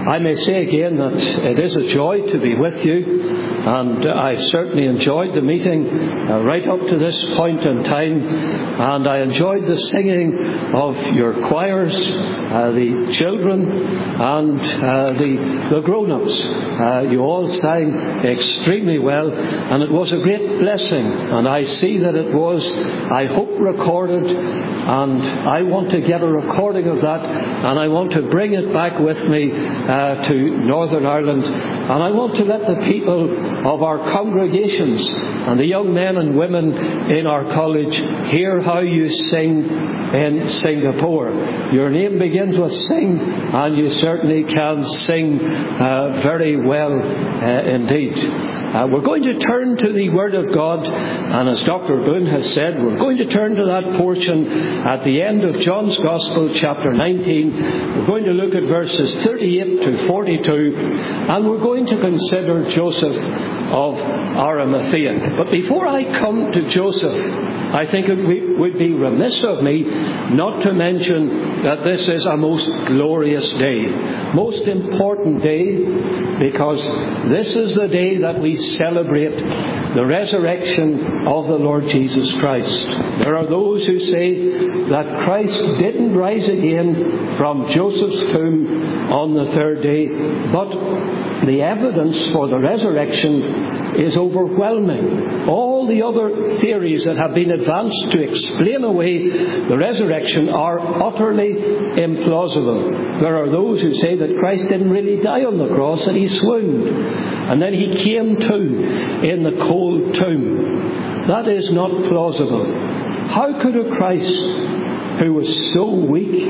I may say again that it is a joy to be with you, and I've certainly enjoyed the meeting right up to this point in time, and I enjoyed the singing of your choirs, the children and the grown-ups. You all sang extremely well, and it was a great blessing, and I see that it was, I hope, recorded, and I want to get a recording of that, and I want to bring it back with me to Northern Ireland, and I want to let the people of our congregations and the young men and women in our college hear how you sing in Singapore. Your name begins with sing, and you certainly can sing very well indeed. We're going to turn to the Word of God, and as Dr. Boone has said, we're going to turn to that portion at the end of John's Gospel, chapter 19. We're going to look at verses 38 to 42, and we're going to consider Joseph of Arimathea. But before I come to Joseph, I think it would be remiss of me not to mention that this is a most glorious day, most important day, because this is the day that we celebrate the resurrection of the Lord Jesus Christ. There are those who say that Christ didn't rise again from Joseph's tomb on the third day, but the evidence for the resurrection is overwhelming. All the other theories that have been advanced to explain away the resurrection are utterly implausible. There are those who say that Christ didn't really die on the cross, that he swooned, and then he came to in the cold tomb. That is not plausible. How could a Christ who was so weak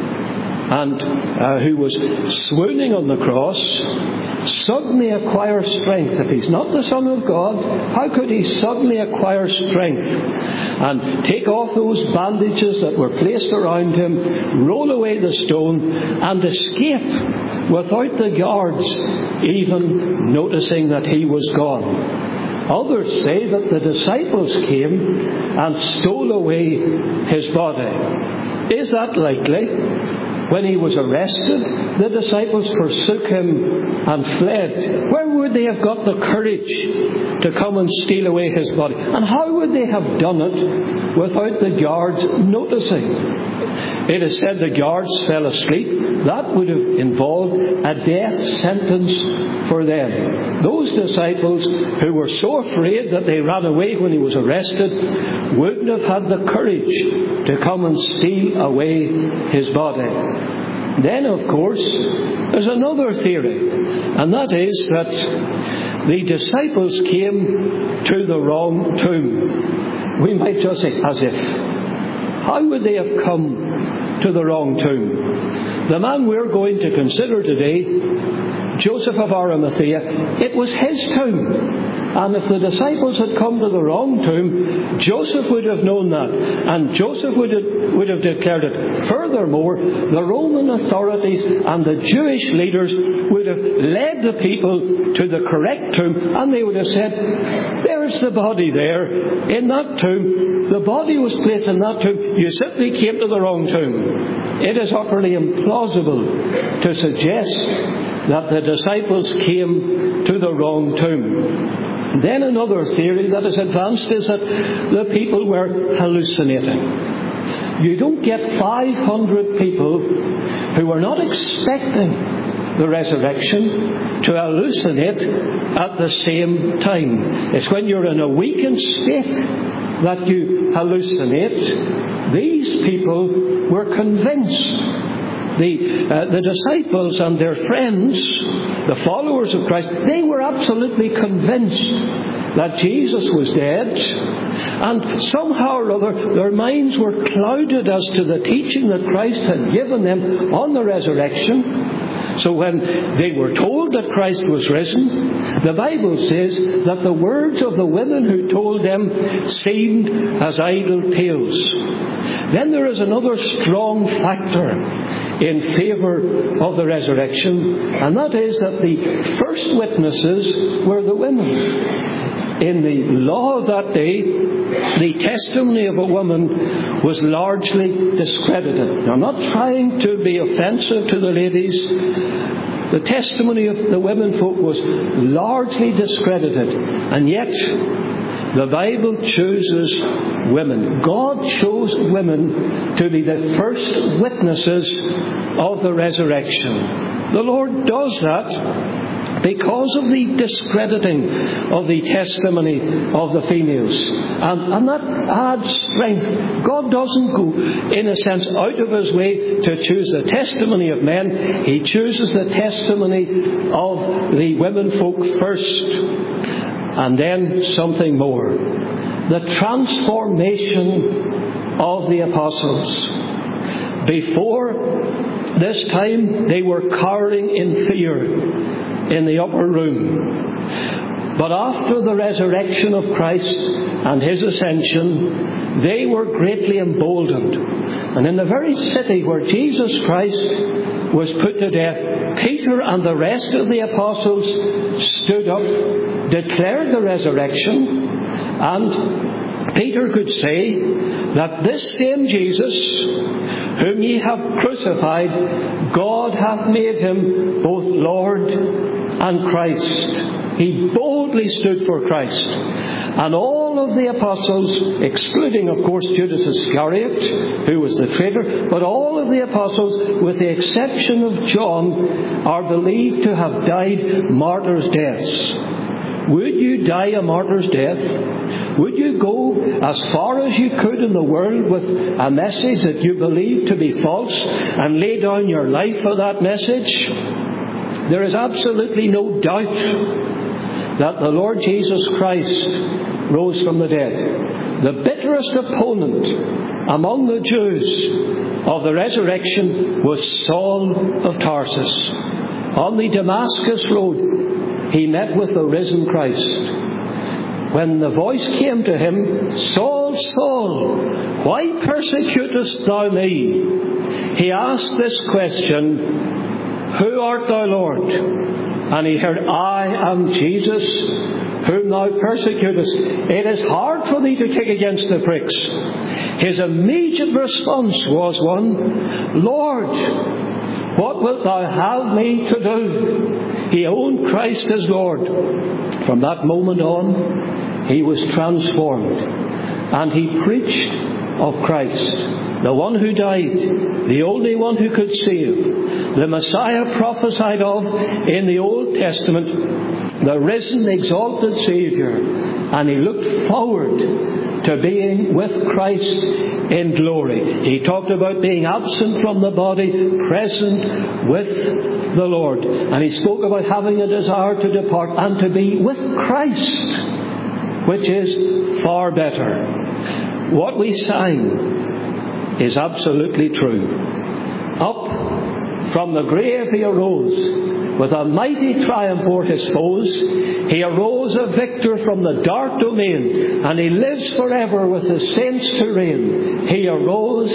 and who was swooning on the cross suddenly acquire strength? If he's not the Son of God, how could he suddenly acquire strength and take off those bandages that were placed around him, roll away the stone, and escape without the guards even noticing that he was gone? Others say that the disciples came and stole away his body. Is that likely? When he was arrested, the disciples forsook him and fled. Where would they have got the courage to come and steal away his body? And how would they have done it without the guards noticing? It is said the guards fell asleep. That would have involved a death sentence for them. Those disciples who were so afraid that they ran away when he was arrested wouldn't have had the courage to come and steal away his body. Then, of course, there's another theory, and that is that the disciples came to the wrong tomb. We might just say, as if. How would they have come to the wrong tomb? The man we're going to consider today, Joseph of Arimathea, it was his tomb. And if the disciples had come to the wrong tomb, Joseph would have known that. And Joseph would have declared it. Furthermore, the Roman authorities and the Jewish leaders would have led the people to the correct tomb, and they would have said, there's the body there in that tomb. The body was placed in that tomb. You simply came to the wrong tomb. It is utterly implausible to suggest that the disciples came to the wrong tomb. Then another theory that is advanced is that the people were hallucinating. You don't get 500 people who were not expecting the resurrection to hallucinate at the same time. It's when you're in a weakened state that you hallucinate. These people were convinced. The disciples and their friends, the followers of Christ, they were absolutely convinced that Jesus was dead, and somehow or other their minds were clouded as to the teaching that Christ had given them on the resurrection. So when they were told that Christ was risen, the Bible says that the words of the women who told them seemed as idle tales. Then there is another strong factor in favour of the resurrection, and that is that the first witnesses were the women. In the law of that day, the testimony of a woman was largely discredited. Now, I'm not trying to be offensive to the ladies, The testimony of the women folk was largely discredited. And yet, the Bible chooses women. God chose women to be the first witnesses of the resurrection. The Lord does that because of the discrediting of the testimony of the females. And that adds strength. God doesn't go, in a sense, out of his way to choose the testimony of men. He chooses the testimony of the women folk first. And then something more. The transformation of the apostles. Before this time, they were cowering in fear in the upper room. But after the resurrection of Christ and his ascension, they were greatly emboldened. And in the very city where Jesus Christ was put to death, Peter and the rest of the apostles stood up, declared the resurrection, and Peter could say that this same Jesus, whom ye have crucified, God hath made him both Lord and Christ. He boldly stood for Christ. And all of the apostles, excluding, of course, Judas Iscariot, who was the traitor, but all of the apostles, with the exception of John, are believed to have died martyrs' deaths. Would you die a martyr's death? Would you go as far as you could in the world with a message that you believe to be false and lay down your life for that message? There is absolutely no doubt that the Lord Jesus Christ rose from the dead. The bitterest opponent among the Jews of the resurrection was Saul of Tarsus. On the Damascus road, he met with the risen Christ. When the voice came to him, Saul, Saul, why persecutest thou me? He asked this question, Who art thou, Lord? And he heard, I am Jesus, whom thou persecutest. It is hard for thee to kick against the pricks. His immediate response was one, Lord, what wilt thou have me to do? He owned Christ as Lord. From that moment on, he was transformed. And he preached of Christ, the one who died, the only one who could save, the Messiah prophesied of in the Old Testament, the risen, exalted Saviour. And he looked forward to being with Christ in glory. He talked about being absent from the body, present with the Lord. And he spoke about having a desire to depart and to be with Christ, which is far better. What we sang is absolutely true. Up from the grave he arose, with a mighty triumph o'er his foes. He arose a victor from the dark domain, and he lives forever with the saints to reign. He arose,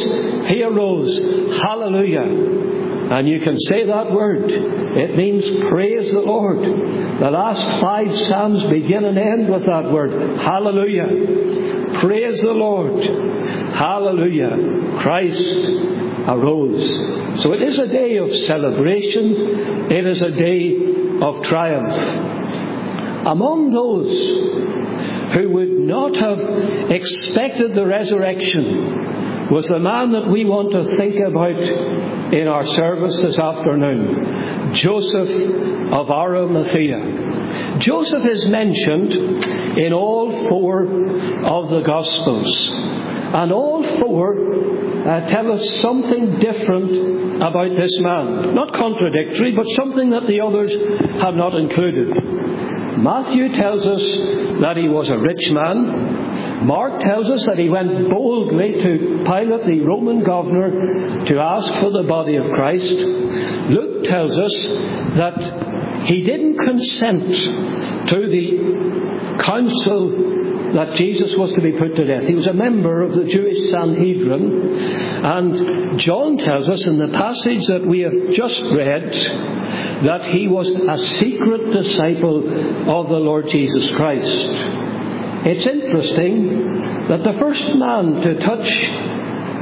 hallelujah. And you can say that word. It means praise the Lord. The last 5 Psalms begin and end with that word, hallelujah. Praise the Lord. Hallelujah. Christ arose. So it is a day of celebration. It is a day of triumph. Among those who would not have expected the resurrection was the man that we want to think about in our service this afternoon, Joseph of Arimathea. Joseph is mentioned in all 4 of the Gospels. And all 4 tell us something different about this man. Not contradictory, but something that the others have not included. Matthew tells us that he was a rich man. Mark tells us that he went boldly to Pilate, the Roman governor, to ask for the body of Christ. Luke tells us that he didn't consent to the council that Jesus was to be put to death. He was a member of the Jewish Sanhedrin. And John tells us in the passage that we have just read that he was a secret disciple of the Lord Jesus Christ. It's interesting that the first man to touch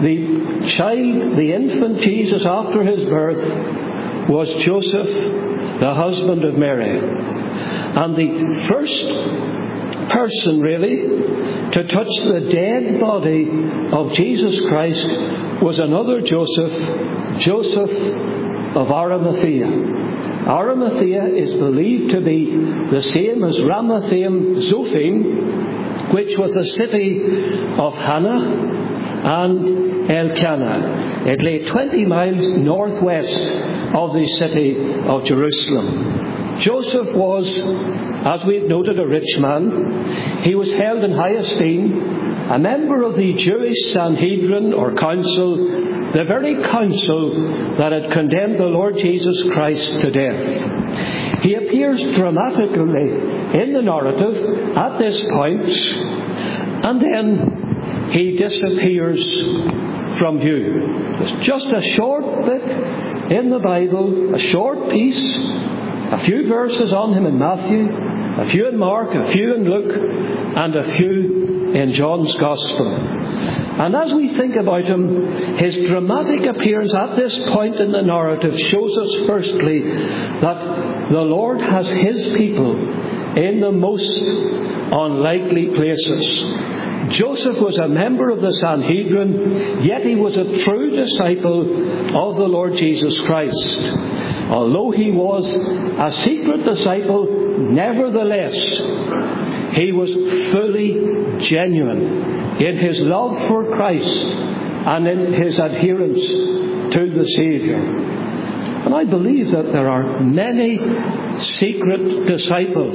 the child, the infant Jesus after his birth, was Joseph the husband of Mary. And the first person, really, to touch the dead body of Jesus Christ was another Joseph, Joseph of Arimathea. Arimathea is believed to be the same as Ramathaim Zophim, which was a city of Hannah and Elkanah. It lay 20 miles northwest of the city of Jerusalem. Joseph was, as we've noted, a rich man. He was held in high esteem, a member of the Jewish Sanhedrin or council, the very council that had condemned the Lord Jesus Christ to death. He appears dramatically in the narrative at this point, and then he disappears from view. It's just a short bit in the Bible, a short piece, a few verses on him in Matthew, a few in Mark, a few in Luke, and a few in John's Gospel. And as we think about him, his dramatic appearance at this point in the narrative shows us firstly that the Lord has His people in the most unlikely places. Joseph was a member of the Sanhedrin, yet he was a true disciple of the Lord Jesus Christ. Although he was a secret disciple, nevertheless, he was fully genuine in his love for Christ and in his adherence to the Saviour. And I believe that there are many secret disciples,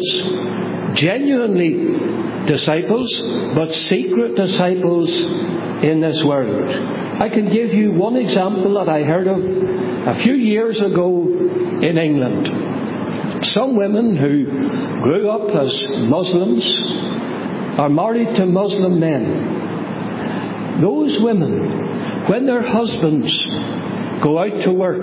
genuinely disciples, but secret disciples in this world. I can give you one example that I heard of a few years ago in England. Some women who grew up as Muslims are married to Muslim men. Those women, when their husbands go out to work,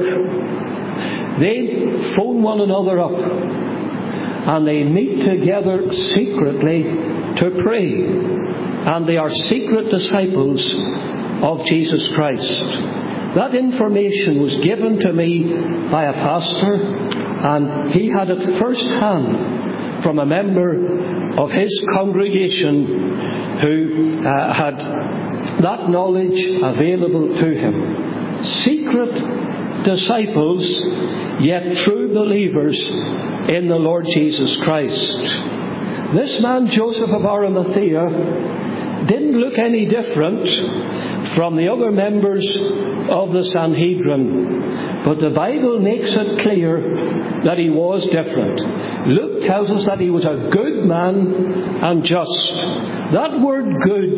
they phone one another up and they meet together secretly to pray. And they are secret disciples of Jesus Christ. That information was given to me by a pastor, and he had it first hand from a member of his congregation who had that knowledge available to him. Secret disciples, yet true believers in the Lord Jesus Christ. This man, Joseph of Arimathea, didn't look any different from the other members of the Sanhedrin. But the Bible makes it clear that he was different. Luke tells us that he was a good man and just. That word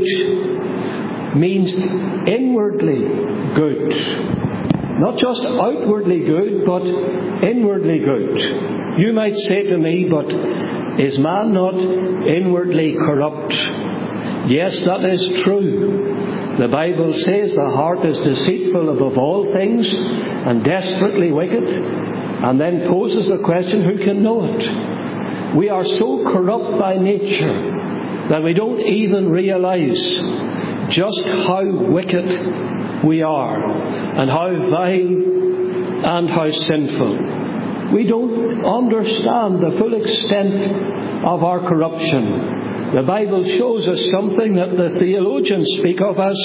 good means inwardly good. Not just outwardly good, but inwardly good. You might say to me, but is man not inwardly corrupt? Yes, that is true. The Bible says the heart is deceitful above all things and desperately wicked, and then poses the question, who can know it? We are so corrupt by nature that we don't even realize just how wicked we are and how vile and how sinful. We don't understand the full extent of our corruption. The Bible shows us something that the theologians speak of as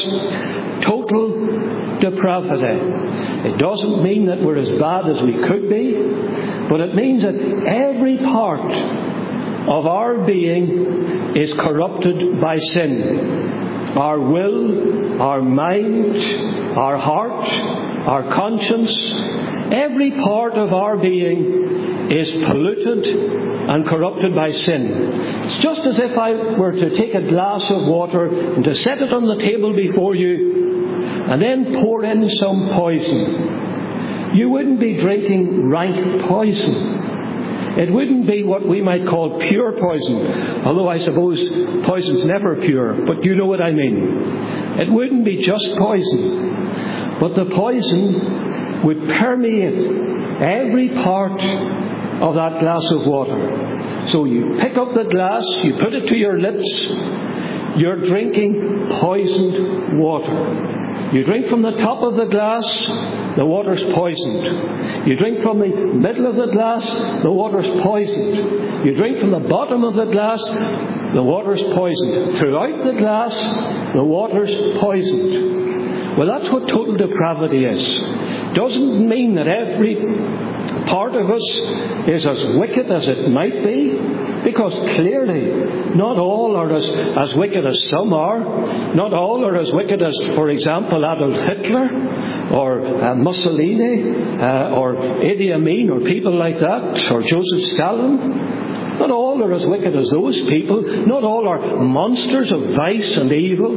total depravity. It doesn't mean that we're as bad as we could be, but it means that every part of our being is corrupted by sin. Our will, our mind, our heart, our conscience, every part of our being is polluted and corrupted by sin. It's just as if I were to take a glass of water and to set it on the table before you and then pour in some poison. You wouldn't be drinking rank poison. It wouldn't be what we might call pure poison, although I suppose poison's never pure, but you know what I mean. It wouldn't be just poison, but the poison would permeate every part of that glass of water. So you pick up the glass, you put it to your lips, you're drinking poisoned water. You drink from the top of the glass, the water's poisoned. You drink from the middle of the glass, the water's poisoned. You drink from the bottom of the glass, the water's poisoned. Throughout the glass, the water's poisoned. Well, that's what total depravity is. Doesn't mean that every part of us is as wicked as it might be, because clearly not all are as wicked as some are. Not all are as wicked as, for example, Adolf Hitler or Mussolini or Idi Amin or people like that, or Joseph Stalin. Not all are as wicked as those people. Not all are monsters of vice and evil.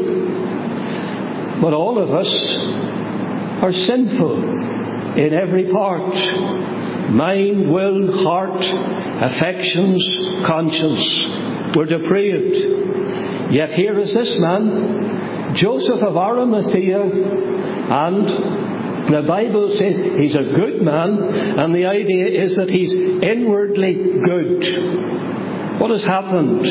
But all of us are sinful in every part. Mind, will, heart, affections, conscience. We're depraved. Yet here is this man, Joseph of Arimathea, and the Bible says he's a good man, and the idea is that he's inwardly good. What has happened?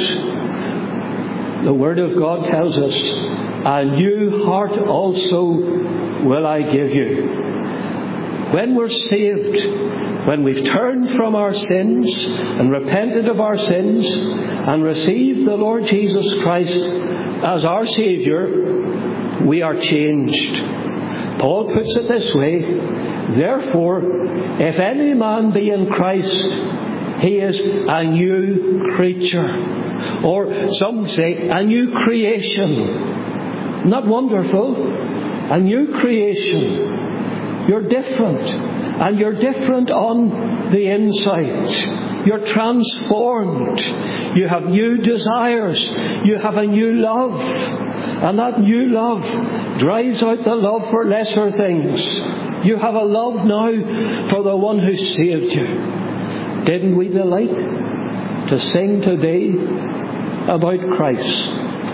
The Word of God tells us, a new heart also will I give you. When we're saved, when we've turned from our sins and repented of our sins and received the Lord Jesus Christ as our Saviour, we are changed. Paul puts it this way, therefore, if any man be in Christ, he is a new creature. Or some say, a new creation. Not wonderful? A new creation. You're different. And you're different on the inside. You're transformed. You have new desires. You have a new love. And that new love drives out the love for lesser things. You have a love now for the one who saved you. Didn't we delight to sing today about Christ?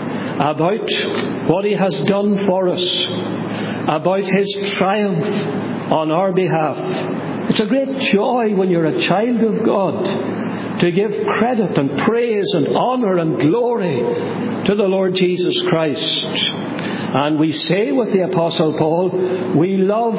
About what He has done for us? About His triumph on our behalf. It's a great joy when you're a child of God to give credit and praise and honour and glory to the Lord Jesus Christ. And we say with the Apostle Paul, we love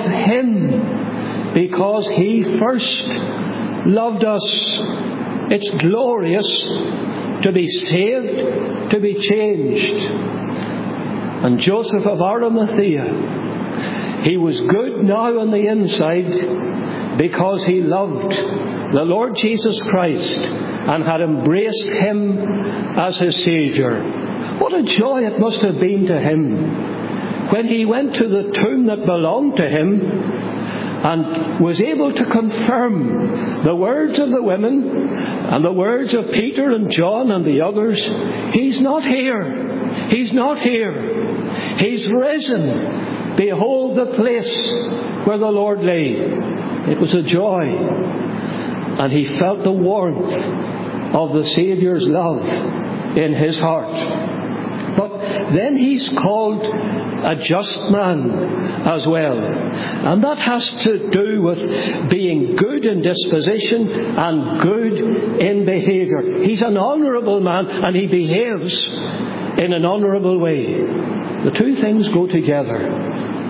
Him because He first loved us. It's glorious to be saved, to be changed. And Joseph of Arimathea, he was good now on the inside because he loved the Lord Jesus Christ and had embraced Him as his Saviour. What a joy it must have been to him when he went to the tomb that belonged to him and was able to confirm the words of the women and the words of Peter and John and the others. He's not here. He's not here. He's risen. Behold the place where the Lord lay. It was a joy. And he felt the warmth of the Saviour's love in his heart. But then he's called a just man as well. And that has to do with being good in disposition and good in behaviour. He's an honourable man and he behaves in an honourable way. The two things go together.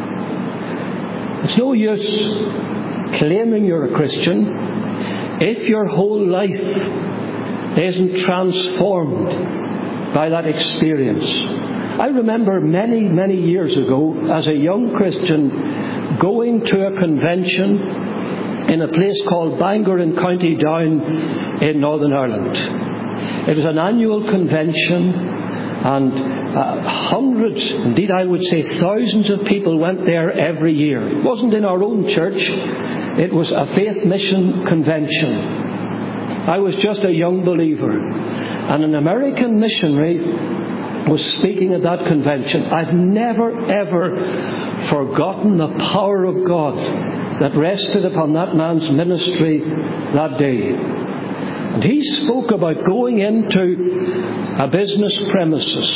It's no use claiming you're a Christian if your whole life isn't transformed by that experience. I remember many, many years ago, as a young Christian, going to a convention in a place called Bangor in County Down in Northern Ireland. It was an annual convention, and hundreds, indeed I would say thousands of people went there every year. It wasn't in our own church. It was a faith mission convention. I was just a young believer. And an American missionary was speaking at that convention. I've never ever forgotten the power of God that rested upon that man's ministry that day. And he spoke about going into a business premises.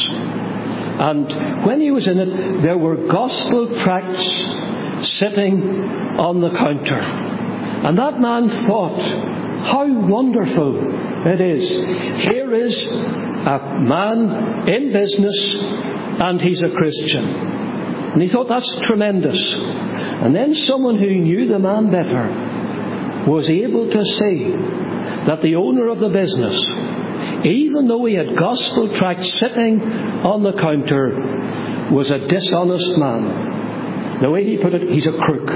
And when he was in it, there were gospel tracts sitting on the counter. And that man thought, how wonderful it is. Here is a man in business and he's a Christian. And he thought, that's tremendous. And then someone who knew the man better was able to see that the owner of the business, even though he had gospel tracts sitting on the counter, was a dishonest man. The way he put it, he's a crook.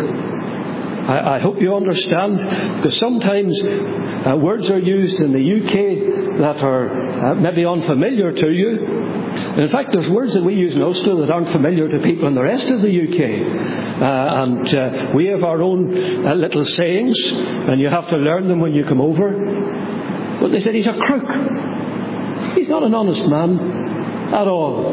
I hope you understand, because sometimes words are used in the UK that are maybe unfamiliar to you. And in fact, there's words that we use in Ulster that aren't familiar to people in the rest of the UK. And we have our own little sayings, and you have to learn them when you come over. But they said he's a crook. He's not an honest man at all.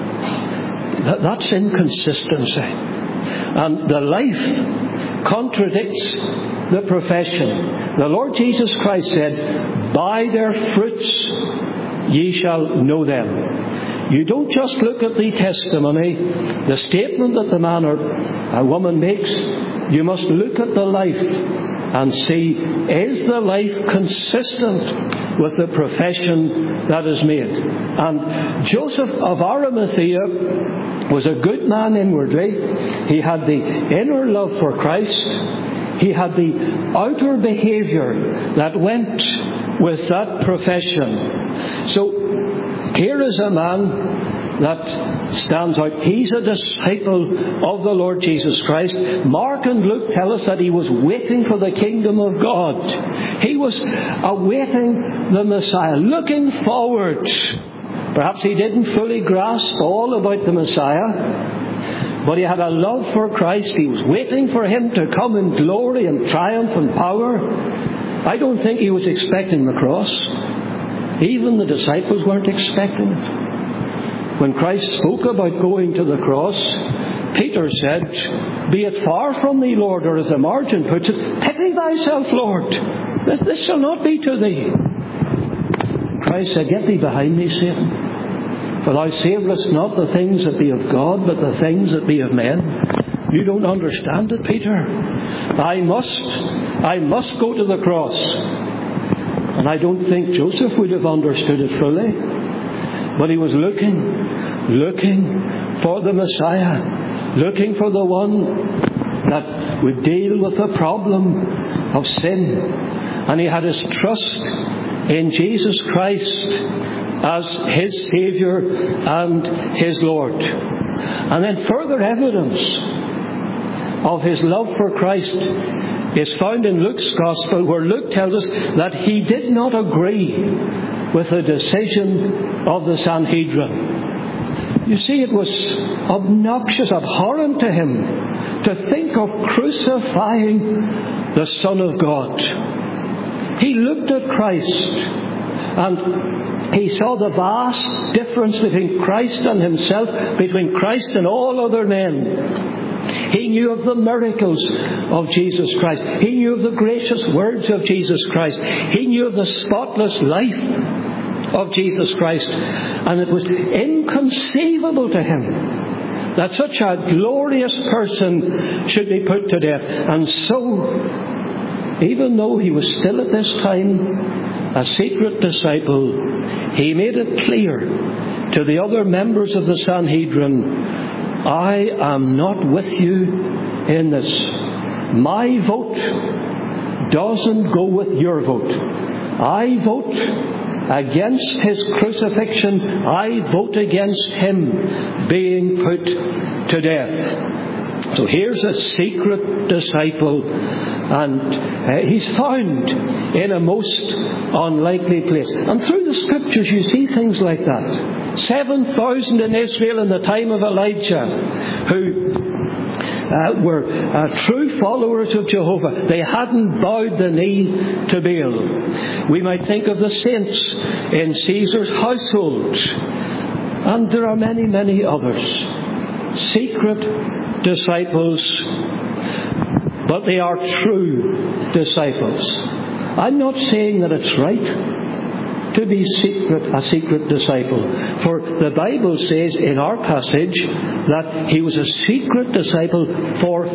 That's inconsistency. And the life contradicts the profession. The Lord Jesus Christ said, by their fruits ye shall know them. You don't just look at the testimony, the statement that the man or a woman makes. You must look at the life and see, is the life consistent with the profession that is made? And Joseph of Arimathea was a good man inwardly. He had the inner love for Christ. He had the outer behaviour that went with that profession. So here is a man that stands out. He's a disciple of the Lord Jesus Christ. Mark and Luke tell us that he was waiting for the kingdom of God. He was awaiting the Messiah, looking forward. Perhaps he didn't fully grasp all about the Messiah, but he had a love for Christ. He was waiting for him to come in glory and triumph and power. I don't think he was expecting the cross. Even the disciples weren't expecting it. When Christ spoke about going to the cross, Peter said, be it far from thee, Lord, or as the margin puts it, pity thyself, Lord. This shall not be to thee. Christ said, get thee behind me, Satan. For thou savourest not the things that be of God, but the things that be of men. You don't understand it, Peter. I must go to the cross. And I don't think Joseph would have understood it fully. But he was looking for the Messiah, looking for the one that would deal with the problem of sin. And he had his trust in Jesus Christ as his Saviour and his Lord. And then further evidence of his love for Christ is found in Luke's Gospel, where Luke tells us that he did not agree with the decision of the Sanhedrin. You see, it was obnoxious, abhorrent to him to think of crucifying the Son of God. He looked at Christ and he saw the vast difference between Christ and himself, between Christ and all other men. He knew of the miracles of Jesus Christ. He knew of the gracious words of Jesus Christ. He knew of the spotless life of Jesus Christ. And it was inconceivable to him that such a glorious person should be put to death. And so, even though he was still at this time a secret disciple, he made it clear to the other members of the Sanhedrin, I am not with you in this. My vote doesn't go with your vote. I vote against his crucifixion. I vote against him being put to death. So here's a secret disciple, and he's found in a most unlikely place. And through the scriptures you see things like that. 7,000 in Israel in the time of Elijah who were true followers of Jehovah. They hadn't bowed the knee to Baal. We might think of the saints in Caesar's household. And there are many, many others. Secret disciples, but they are true disciples. I'm not saying that it's right to be a secret disciple. For the Bible says in our passage that he was a secret disciple for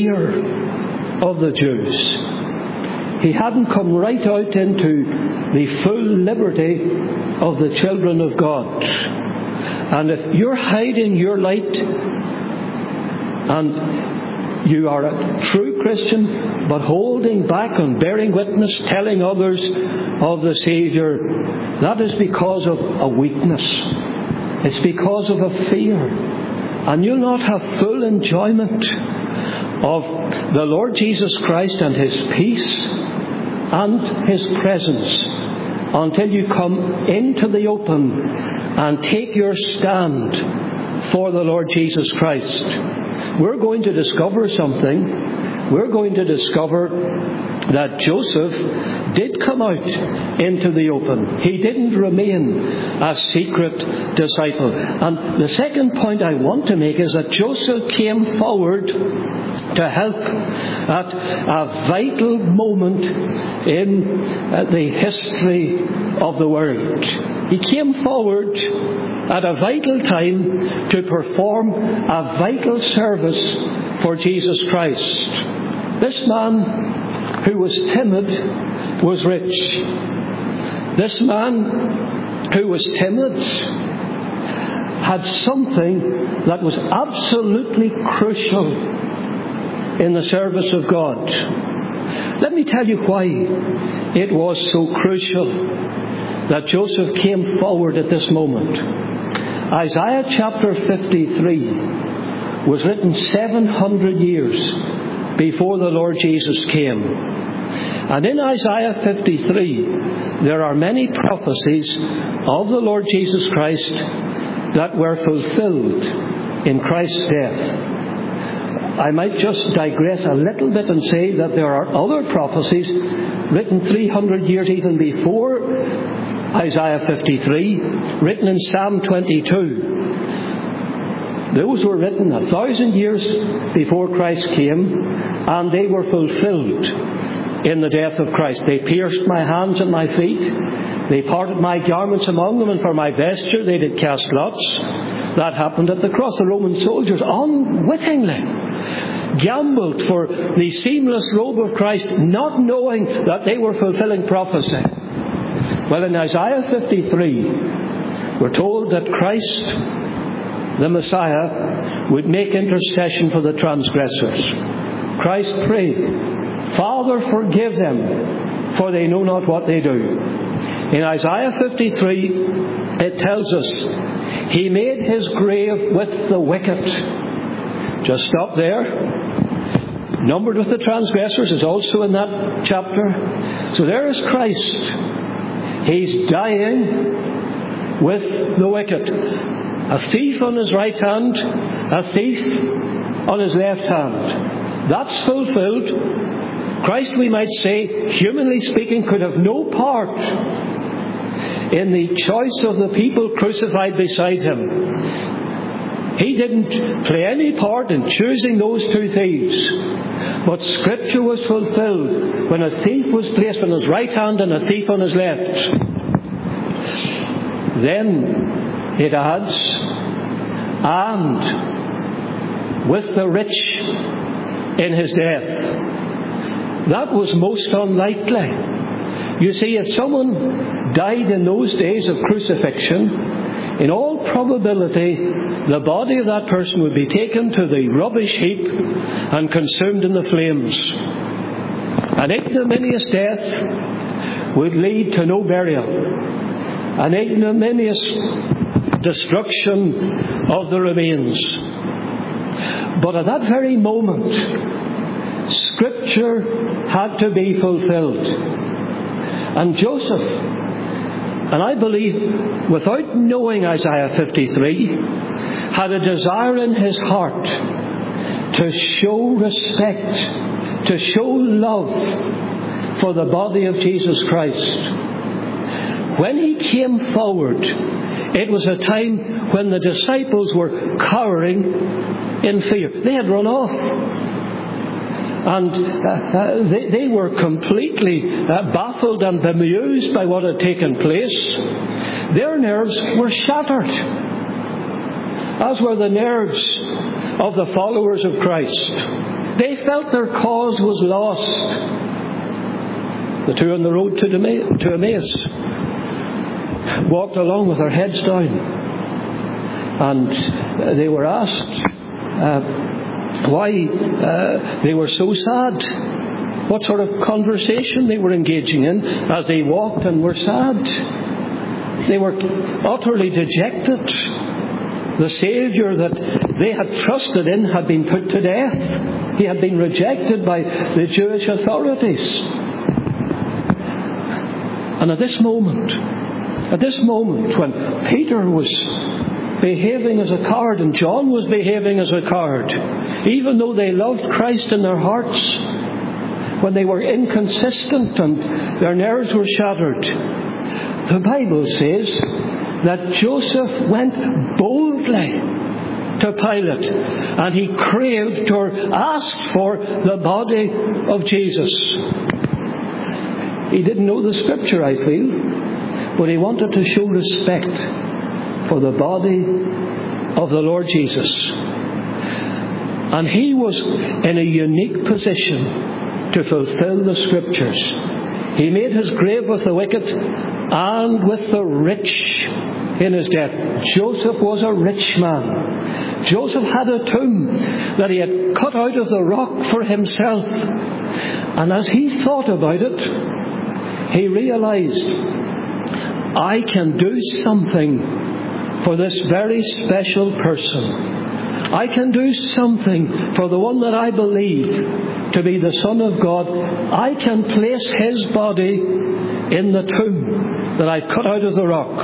fear of the Jews. He hadn't come right out into the full liberty of the children of God. And if you're hiding your light and you are a true Christian, but holding back and bearing witness, telling others of the Saviour, that is because of a weakness. It's because of a fear. And you'll not have full enjoyment of the Lord Jesus Christ and His peace and His presence until you come into the open and take your stand for the Lord Jesus Christ. We're going to discover something. We're going to discover that Joseph did come out into the open. He didn't remain a secret disciple. And the second point I want to make is that Joseph came forward to help at a vital moment in the history of the world. He came forward at a vital time to perform a vital service for Jesus Christ. This man who was timid was rich. This man who was timid had something that was absolutely crucial in the service of God. Let me tell you why it was so crucial that Joseph came forward at this moment. Isaiah chapter 53 was written 700 years before the Lord Jesus came. And in Isaiah 53, there are many prophecies of the Lord Jesus Christ that were fulfilled in Christ's death. I might just digress a little bit and say that there are other prophecies written 300 years even before Isaiah 53, written in Psalm 22. Those were written 1,000 years before Christ came, and they were fulfilled in the death of Christ. They pierced my hands and my feet. They parted my garments among them, and for my vesture they did cast lots. That happened at the cross. The Roman soldiers unwittingly gambled for the seamless robe of Christ, not knowing that they were fulfilling prophecy. Well, in Isaiah 53, we're told that Christ, the Messiah, would make intercession for the transgressors. Christ prayed, "Father, forgive them, for they know not what they do." In Isaiah 53, it tells us, He made His grave with the wicked. Just stop there. Numbered with the transgressors is also in that chapter. So there is Christ. He's dying with the wicked. A thief on His right hand, a thief on His left hand. That's fulfilled. Christ, we might say, humanly speaking, could have no part in the choice of the people crucified beside Him. He didn't play any part in choosing those two thieves. But Scripture was fulfilled when a thief was placed on His right hand and a thief on His left. Then it adds, and with the rich in His death. That was most unlikely. You see, if someone died in those days of crucifixion, in all probability, the body of that person would be taken to the rubbish heap and consumed in the flames. An ignominious death would lead to no burial. An ignominious destruction of the remains. But at that very moment, Scripture had to be fulfilled. And Joseph, and I believe without knowing Isaiah 53, had a desire in his heart to show respect, to show love for the body of Jesus Christ. When he came forward, it was a time when the disciples were cowering in fear. They had run off. And they were completely baffled and bemused by what had taken place. Their nerves were shattered, as were the nerves of the followers of Christ. They felt their cause was lost. The two on the road to Emmaus walked along with their heads down. And they were asked, why they were so sad, what sort of conversation they were engaging in as they walked and were sad. They were utterly dejected. The Saviour that they had trusted in had been put to death. He had been rejected by the Jewish authorities. And at this moment when Peter was behaving as a coward and John was behaving as a coward, even though they loved Christ in their hearts, when they were inconsistent and their nerves were shattered, the Bible says that Joseph went boldly to Pilate and he craved or asked for the body of Jesus. He didn't know the Scripture, I feel, but he wanted to show respect for the body of the Lord Jesus. And he was in a unique position to fulfill the Scriptures. He made his grave with the wicked and with the rich in his death. Joseph was a rich man. Joseph had a tomb that he had cut out of the rock for himself. And as he thought about it, he realized, I can do something for this very special person. I can do something for the one that I believe to be the Son of God. I can place his body in the tomb that I've cut out of the rock.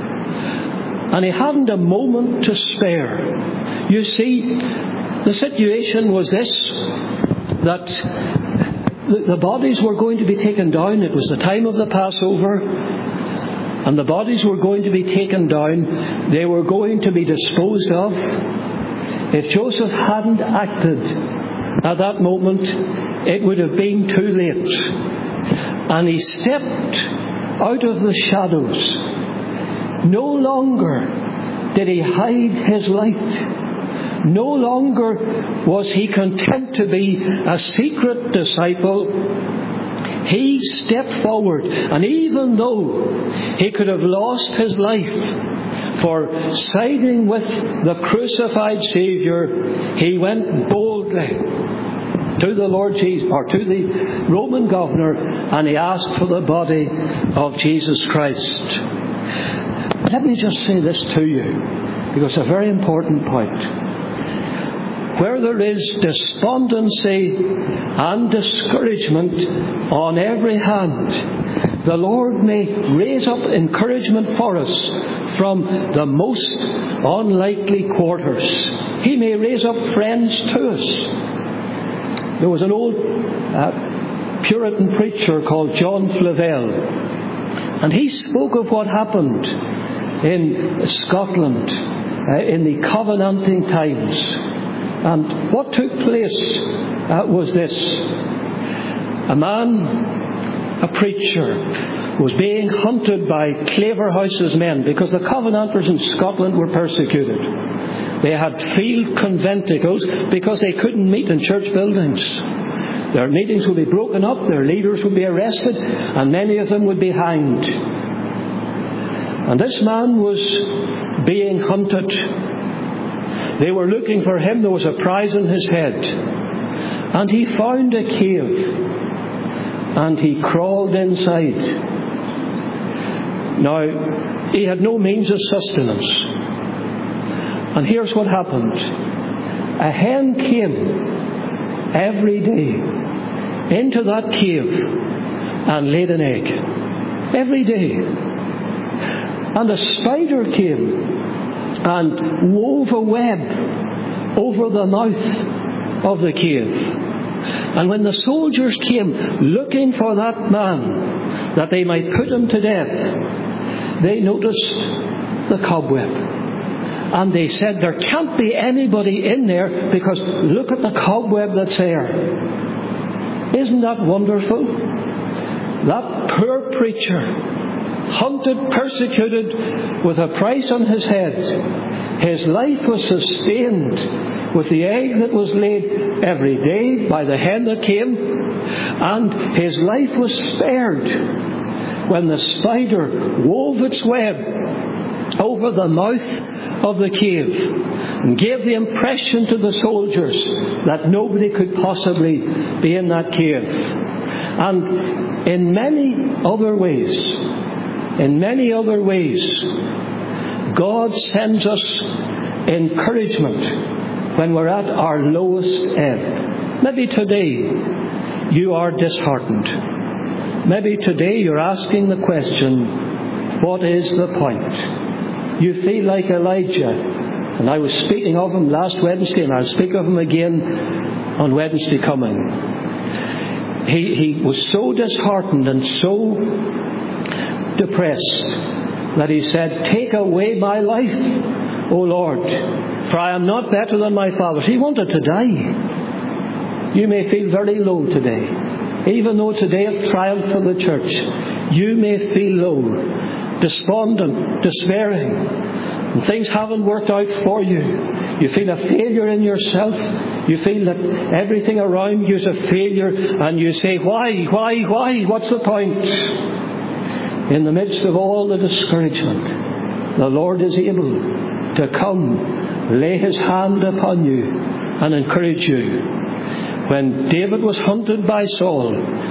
And he hadn't a moment to spare. You see, the situation was this, that the bodies were going to be taken down. It was the time of the Passover, and the bodies were going to be taken down. They were going to be disposed of. If Joseph hadn't acted at that moment, it would have been too late. And he stepped out of the shadows. No longer did he hide his light. No longer was he content to be a secret disciple. He stepped forward, and even though he could have lost his life for siding with the crucified Saviour, he went boldly to the Lord Jesus, or to the Roman governor, and he asked for the body of Jesus Christ. Let me just say this to you, because it's a very important point. Where there is despondency and discouragement on every hand, the Lord may raise up encouragement for us from the most unlikely quarters. He may raise up friends to us. There was an old Puritan preacher called John Flavel, and he spoke of what happened in Scotland in the Covenanting times. And what took place was this. A man, a preacher, was being hunted by Claverhouse's men because the Covenanters in Scotland were persecuted. They had field conventicles because they couldn't meet in church buildings. Their meetings would be broken up, their leaders would be arrested, and many of them would be hanged. And this man was being hunted. They were looking for him. There was a prize in his head. And he found a cave. And he crawled inside. Now, he had no means of sustenance. And here's what happened. A hen came every day into that cave and laid an egg. Every day. And a spider came and wove a web over the mouth of the cave. And when the soldiers came looking for that man, that they might put him to death, they noticed the cobweb. And they said, there can't be anybody in there because look at the cobweb that's there. Isn't that wonderful? That poor preacher, hunted, persecuted, with a price on his head, his life was sustained with the egg that was laid every day by the hen that came, and his life was spared when the spider wove its web over the mouth of the cave and gave the impression to the soldiers that nobody could possibly be in that cave. And in many other ways, God sends us encouragement when we're at our lowest ebb. Maybe today you are disheartened. Maybe today you're asking the question, what is the point? You feel like Elijah. And I was speaking of him last Wednesday, and I'll speak of him again on Wednesday coming. He was so disheartened and so depressed that he said, "Take away my life, O Lord, for I am not better than my fathers." He wanted to die. You may feel very low today. Even though it's a day of triumph for the church, you may feel low, despondent, despairing, and things haven't worked out for you. You feel a failure in yourself. You feel that everything around you is a failure, and you say, why? What's the point? In the midst of all the discouragement, the Lord is able to come, lay His hand upon you, and encourage you. When David was hunted by Saul,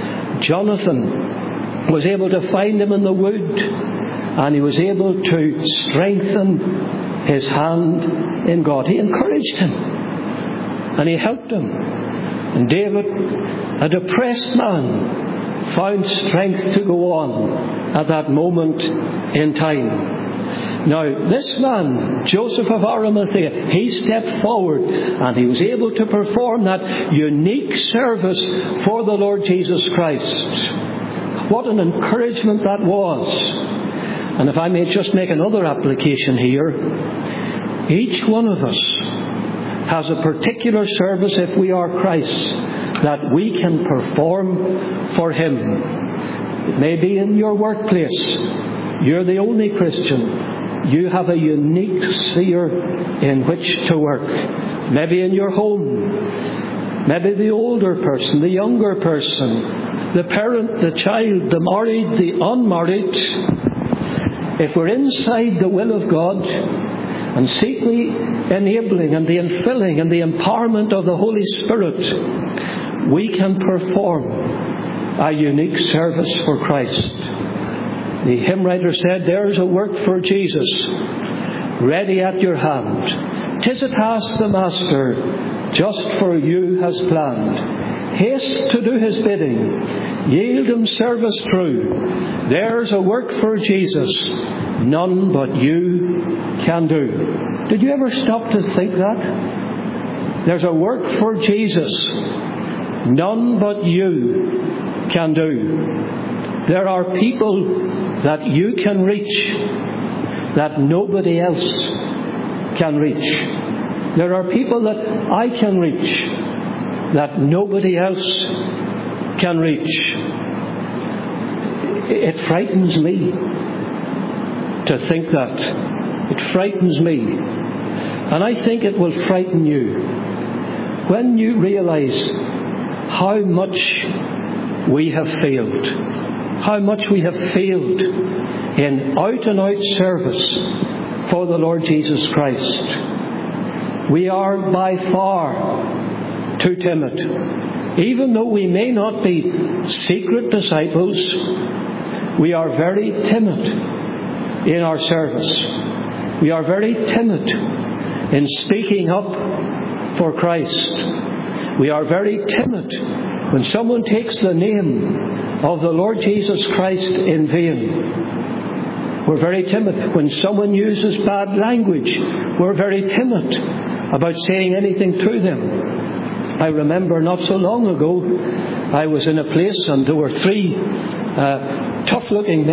Jonathan was able to find him in the wood, and he was able to strengthen his hand in God. He encouraged him, and he helped him. And David, a depressed man, found strength to go on at that moment in time. Now, this man, Joseph of Arimathea, he stepped forward and he was able to perform that unique service for the Lord Jesus Christ. What an encouragement that was. And if I may just make another application here, each one of us has a particular service, if we are Christ, that we can perform for Him. It may be in your workplace. You're the only Christian. You have a unique sphere in which to work. Maybe in your home. Maybe the older person, the younger person, the parent, the child, the married, the unmarried. If we're inside the will of God and seek the enabling and the infilling and the empowerment of the Holy Spirit, we can perform a unique service for Christ. The hymn writer said, "There's a work for Jesus, ready at your hand. 'Tis a task the Master just for you has planned. Haste to do His bidding, yield Him service true. There's a work for Jesus, none but you can do." Did you ever stop to think that? There's a work for Jesus, none but you can do. There are people that you can reach that nobody else can reach. There are people that I can reach that nobody else can reach. It frightens me to think that. It frightens me. And I think it will frighten you when you realize how much we have failed. How much we have failed in out-and-out service for the Lord Jesus Christ. We are by far too timid. Even though we may not be secret disciples, we are very timid in our service. We are very timid in speaking up for Christ. We are very timid when someone takes the name of the Lord Jesus Christ in vain. We're very timid when someone uses bad language. We're very timid about saying anything to them. I remember not so long ago, I was in a place and there were three tough-looking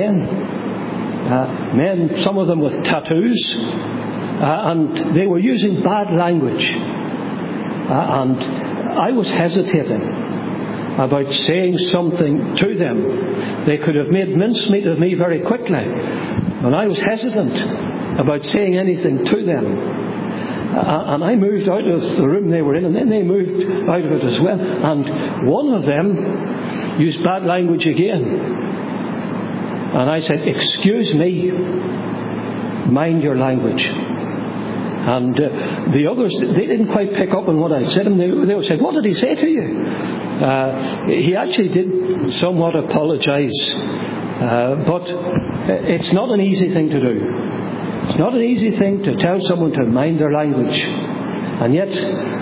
men, some of them with tattoos, and they were using bad language. And I was hesitating about saying something to them. They could have made mincemeat of me very quickly, and I was hesitant about saying anything to them. And I moved out of the room they were in, and then they moved out of it as well. And one of them used bad language again. And I said, "Excuse me, mind your language. And the others, they didn't quite pick up on what I said, and they would say, what did he say to you? He actually did somewhat apologize, but it's not an easy thing to do. It's not an easy thing to tell someone to mind their language. And yet,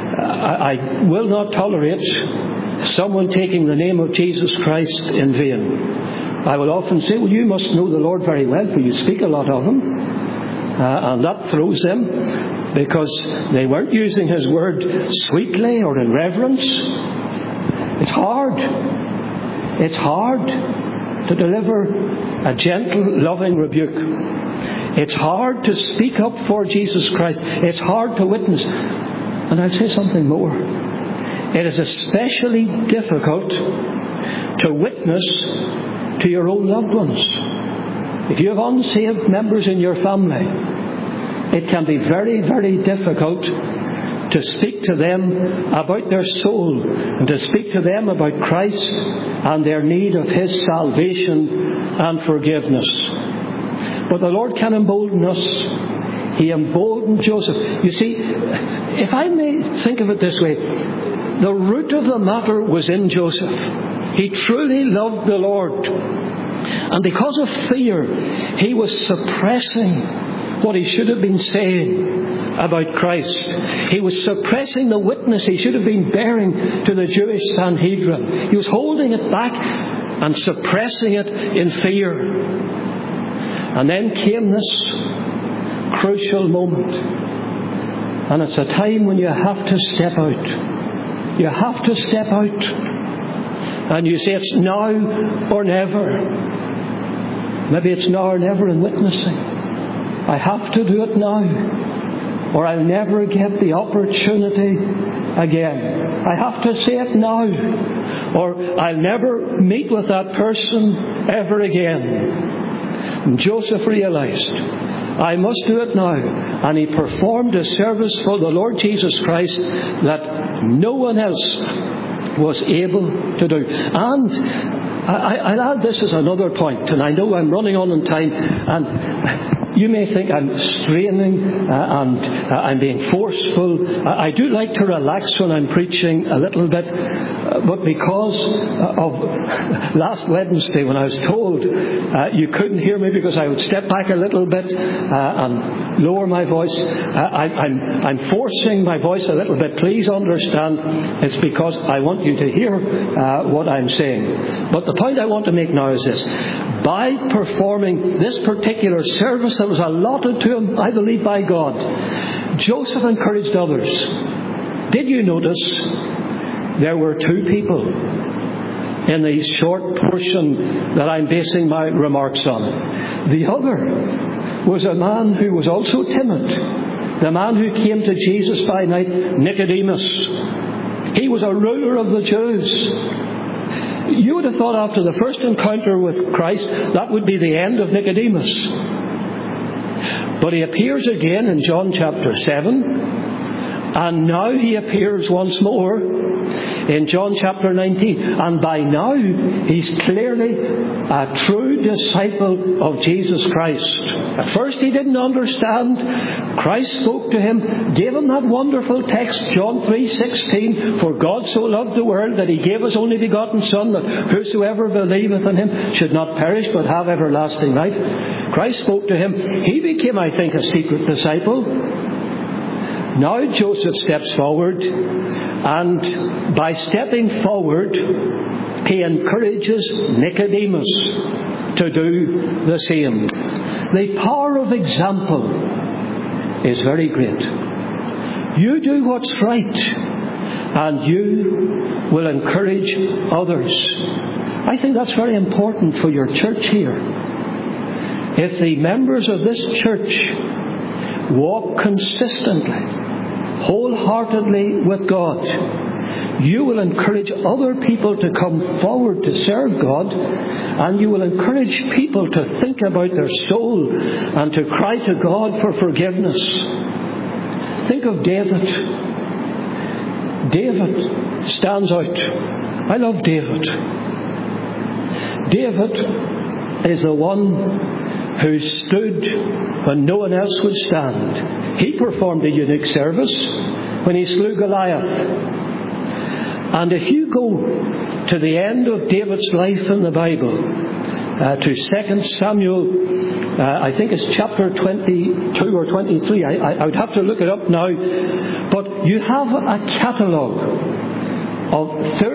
I will not tolerate someone taking the name of Jesus Christ in vain. I will often say, well, you must know the Lord very well, for you speak a lot of Him. And that throws them, because they weren't using His word sweetly or in reverence. It's hard. It's hard to deliver a gentle, loving rebuke. It's hard to speak up for Jesus Christ. It's hard to witness. And I'll say something more. It is especially difficult to witness to your own loved ones. If you have unsaved members in your family, it can be very, very difficult to speak to them about their soul and to speak to them about Christ and their need of His salvation and forgiveness. But the Lord can embolden us. He emboldened Joseph. You see, if I may think of it this way, the root of the matter was in Joseph. He truly loved the Lord. And because of fear, he was suppressing what he should have been saying about Christ. He was suppressing the witness he should have been bearing to the Jewish Sanhedrin. He was holding it back and suppressing it in fear. And then came this crucial moment. And it's a time when you have to step out. You have to step out. And you say it's now or never. Maybe it's now or never in witnessing. I have to do it now, or I'll never get the opportunity again. I have to say it now, or I'll never meet with that person ever again. And Joseph realized, I must do it now. And he performed a service for the Lord Jesus Christ that no one else was able to do. And I'll add this as another point, and I know I'm running on in time, and you may think I'm straining and I'm being forceful. I do like to relax when I'm preaching a little bit, but because of last Wednesday when I was told you couldn't hear me because I would step back a little bit and lower my voice, I'm forcing my voice a little bit. Please understand, it's because I want you to hear what I'm saying. But the point I want to make now is this. By performing this particular service that was allotted to him, I believe, by God, Joseph encouraged others. Did you notice there were two people in the short portion that I'm basing my remarks on? The other was a man who was also timid. The man who came to Jesus by night, Nicodemus. He was a ruler of the Jews. You would have thought after the first encounter with Christ, that would be the end of Nicodemus. But he appears again in John chapter 7. And now he appears once more in John chapter 19. And by now, he's clearly a true disciple of Jesus Christ. At first he didn't understand. Christ spoke to him, gave him that wonderful text, John 3:16, for God so loved the world that he gave his only begotten Son, that whosoever believeth in him should not perish but have everlasting life. Christ spoke to him. He became, I think, a secret disciple. Now Joseph steps forward, and by stepping forward, he encourages Nicodemus to do the same. The power of example is very great. You do what's right, and you will encourage others. I think that's very important for your church here. If the members of this church walk consistently, wholeheartedly with God, you will encourage other people to come forward to serve God, and you will encourage people to think about their soul and to cry to God for forgiveness. Think of David. David stands out. I love David. David is the one who stood when no one else would stand. He performed a unique service when he slew Goliath. And if you go to the end of David's life in the Bible, to 2 Samuel, I think it's chapter 22 or 23. I would have to look it up now. But you have a catalogue of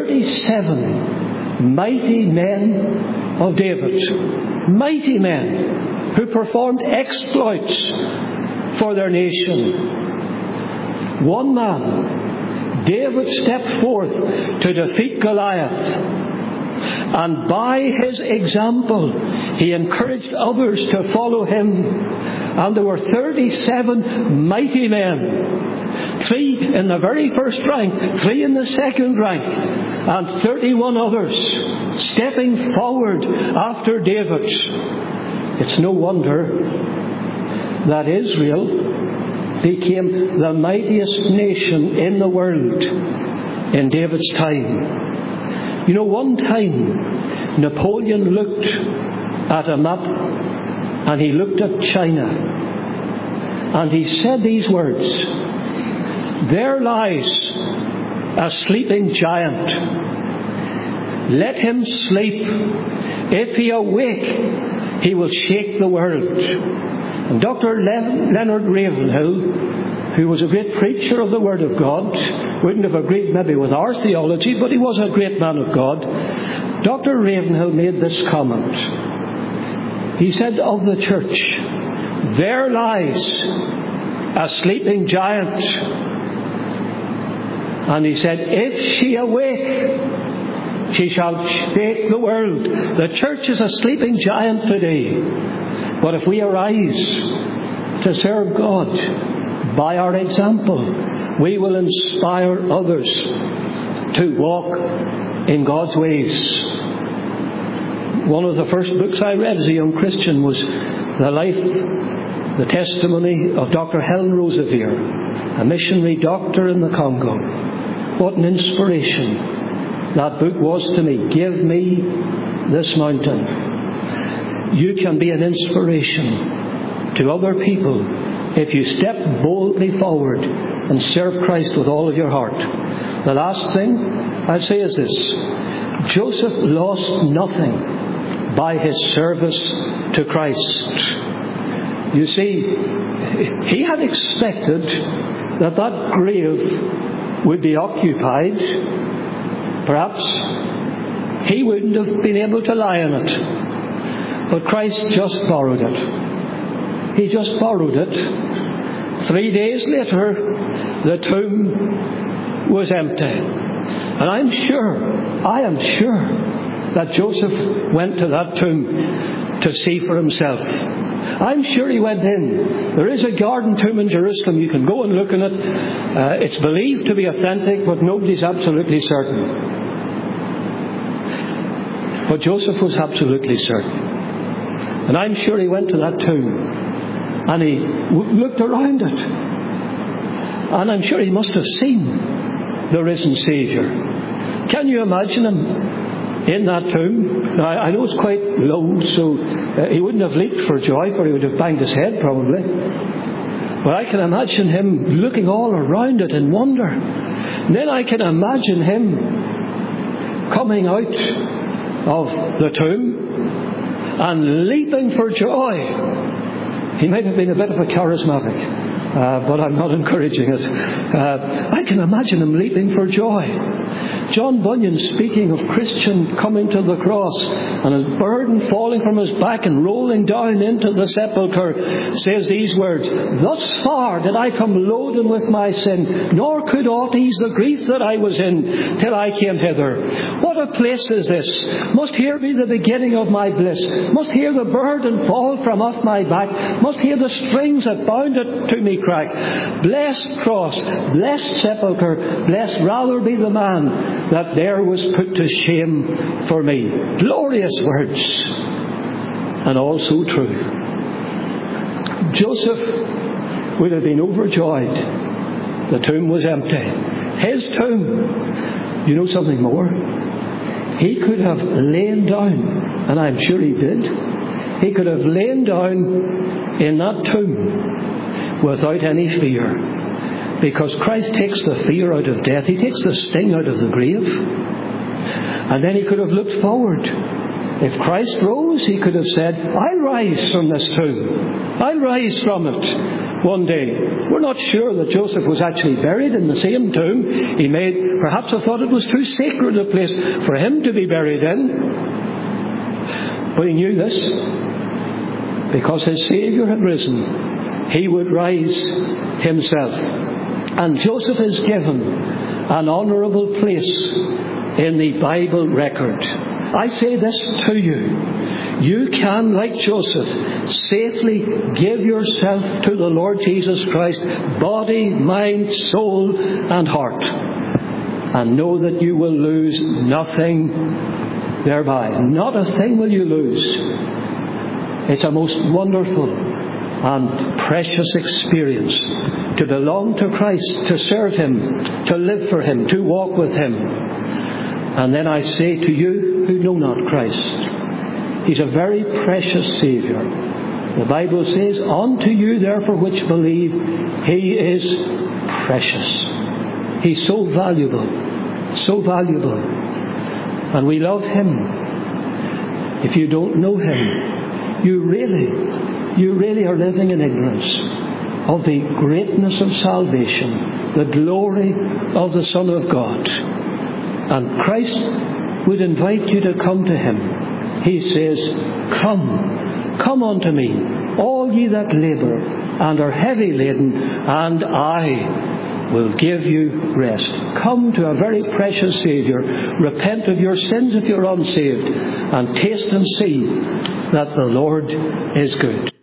37 mighty men of David. Mighty men who performed exploits for their nation. One man, David, stepped forth to defeat Goliath. And by his example, he encouraged others to follow him. And there were 37 mighty men. 3 in the very first rank, 3 in the second rank, and 31 others stepping forward after David. It's no wonder that Israel became the mightiest nation in the world in David's time. You know, one time Napoleon looked at a map and he looked at China and he said these words: "There lies a sleeping giant. Let him sleep. If he awake, he will shake the world." And Dr. Leonard Ravenhill, who was a great preacher of the Word of God, wouldn't have agreed maybe with our theology, but he was a great man of God. Dr. Ravenhill made this comment. He said of the church, "There lies a sleeping giant." And he said, "If she awake, she shall shake the world." The church is a sleeping giant today. But if we arise to serve God by our example, we will inspire others to walk in God's ways. One of the first books I read as a young Christian was the life, the testimony of Dr. Helen Roseveare, a missionary doctor in the Congo. What an inspiration that book was to me. Give me this mountain. You can be an inspiration to other people if you step boldly forward and serve Christ with all of your heart. The last thing I'd say is this: Joseph lost nothing by his service to Christ. You see, he had expected that grave would be occupied. Perhaps he wouldn't have been able to lie in it. But Christ just borrowed it. He just borrowed it. 3 days later, the tomb was empty. And I am sure that Joseph went to that tomb to see for himself. I'm sure he went in. There is a garden tomb in Jerusalem. You can go and look in it. It's believed to be authentic, but nobody's absolutely certain. But Joseph was absolutely certain. And I'm sure he went to that tomb and he looked around it. And I'm sure he must have seen the risen Saviour. Can you imagine him in that tomb? Now, I know it's quite low, so he wouldn't have leaped for joy, for he would have banged his head probably. But I can imagine him looking all around it in wonder. And then I can imagine him coming out of the tomb and leaping for joy. He might have been a bit of a charismatic, but I'm not encouraging it. I can imagine him leaping for joy. John Bunyan, speaking of Christian coming to the cross and his burden falling from his back and rolling down into the sepulchre, says these words: "Thus far did I come loaden with my sin, nor could aught ease the grief that I was in, till I came hither. What a place is this! Must here be the beginning of my bliss. Must here the burden fall from off my back. Must here the strings that bound it to me crack. Blessed cross, blessed sepulchre, blessed rather be the man that there was put to shame for me." Glorious words, and also true. Joseph would have been overjoyed. The tomb was empty. His tomb. You know something more? He could have lain down, and I'm sure he did. he could have lain down in that tomb without any fear. Because Christ takes the fear out of death. He takes the sting out of the grave. And then he could have looked forward. If Christ rose, he could have said, I'll rise from this tomb. I'll rise from it one day. We're not sure that Joseph was actually buried in the same tomb. He may perhaps have thought it was too sacred a place for him to be buried in. But he knew this. Because his Saviour had risen, he would rise himself. And Joseph is given an honourable place in the Bible record. I say this to you. You can, like Joseph, safely give yourself to the Lord Jesus Christ, body, mind, soul, and heart. And know that you will lose nothing thereby. Not a thing will you lose. It's a most wonderful and precious experience to belong to Christ, to serve Him, to live for Him, to walk with Him. And then I say to you who know not Christ, He's a very precious Saviour. The Bible says, unto you therefore which believe, He is precious. He's so valuable, so valuable. And we love Him. If you don't know Him, you really are living in ignorance of the greatness of salvation, the glory of the Son of God. And Christ would invite you to come to Him. He says, come unto me, all ye that labour and are heavy laden, and I will give you rest. Come to a very precious Saviour. Repent of your sins if you're unsaved, and taste and see that the Lord is good.